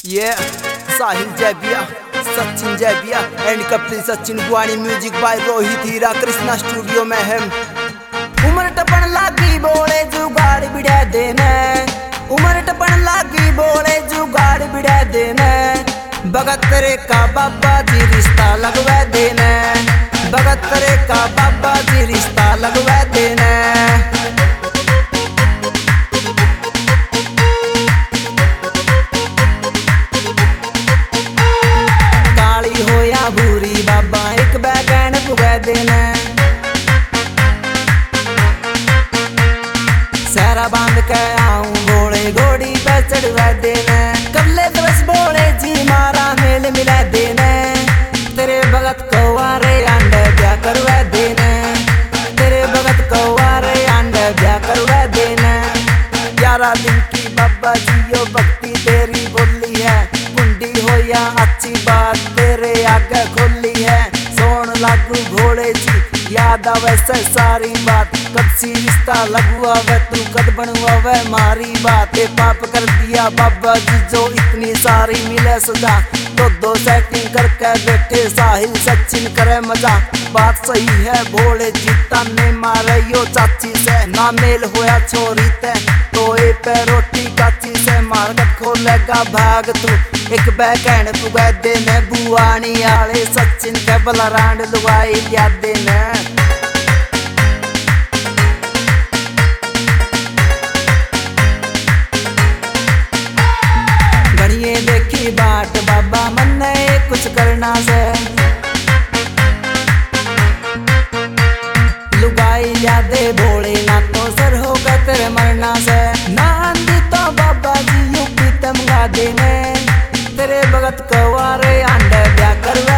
ये Sahil Jaibiya, Sachin Jaibiya and Kapil Sachin Guani. Music by Rohit Hira, Krishna studio में है। उम्र टपन लागी बोले जुगाड़ बिड़ा देने, उम्र टपन लागी बोले जुगाड़ बिड़ा देने। भगत रे का बाबा जी रिश्ता लगवा देने, भगत रे का बाबा जी रिश्ता लगवा देने। भूरी बाबा एक बैगन पुगा देना, सारा बांध के आऊं घोड़े घोड़ी पे चढ़वा देना। कबले दिवस बोले जी मारा मेल मिला देना, तेरे भगत को वारे अंडे ब्याह करवा देना, तेरे भगत को वारे अंडे ब्याह करवा देना। 11 दिन की बाबा जी यो भक्ति तेरी बोली है, कुंडी हो या अच्छी बात तेरे आगे खोली है। सोन लागू घोड़े जी याद आवे से सारी बात, कब सी रिश्ता लगुआ वे तू कद बनवा वे मारी बात। पाप कर दिया बाबा जी जो इतनी सारी मिले सजा, तो 2 सेटिंग करके बैठे साहिल सचिन करे मजा। बात सही है भोले जी ताने मारे यो चाची से, ना मेल होया छोरी ते तो ए पे रोटी काची से। मार्केट खोलेगा भाग तू एक बैकैंड पुगा देने, बुआनी आले सचिन के बलरांड लुगाई लिया देने। घड़िए देखी बाट बाबा मन ने कुछ करना से, लुगाई यादे भोले ना तो सर होगा तेरे मरना से। ना आंधी तो बाबा जी यूपी तमगा देने, तेरे भगत को वारे अंडे ब्याह करवा